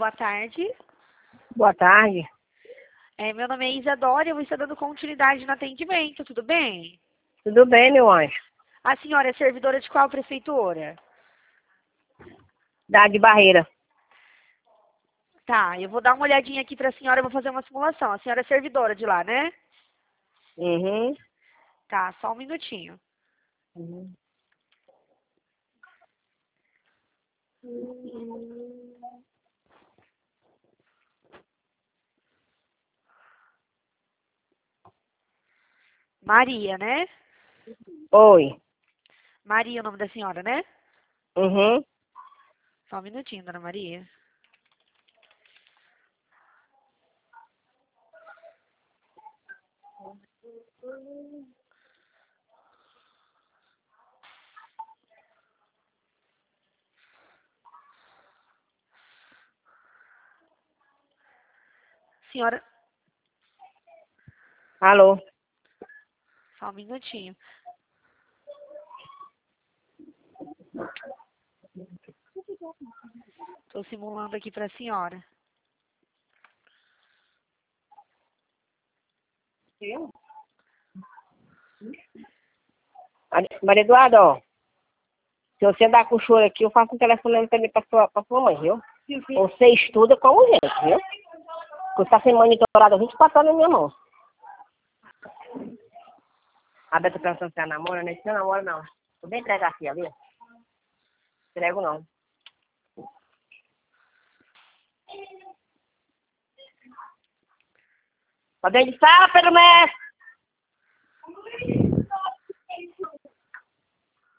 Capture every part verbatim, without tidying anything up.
boa tarde. Boa tarde. É, meu nome é Isadora, eu vou estar dando continuidade no atendimento, tudo bem? Tudo bem, meu anjo? A senhora é servidora de qual prefeitura? Da de Barreira. Tá, eu vou dar uma olhadinha aqui para a senhora, eu vou fazer uma simulação. A senhora é servidora de lá, né? Uhum. Tá, só um minutinho. Uhum. Maria, né? Oi. Maria, o nome da senhora, né? Uhum. Só um minutinho, dona Maria. Senhora, Alô? só um minutinho. Tô simulando aqui para a senhora. Maria Maria Eduarda, ó. Se você andar com choro aqui, eu faço um telefone também pra sua, pra sua mãe, viu? Você estuda como gente, viu? Você tá sendo monitorada vinte e quatro horas na minha mão. A Beta pensando que você namora, né? Não namora, não. Vou bem entregar aqui, ali. Entrego, não. Tá dentro de sala, Pedro Mestre?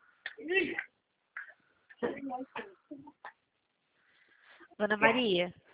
Dona Maria,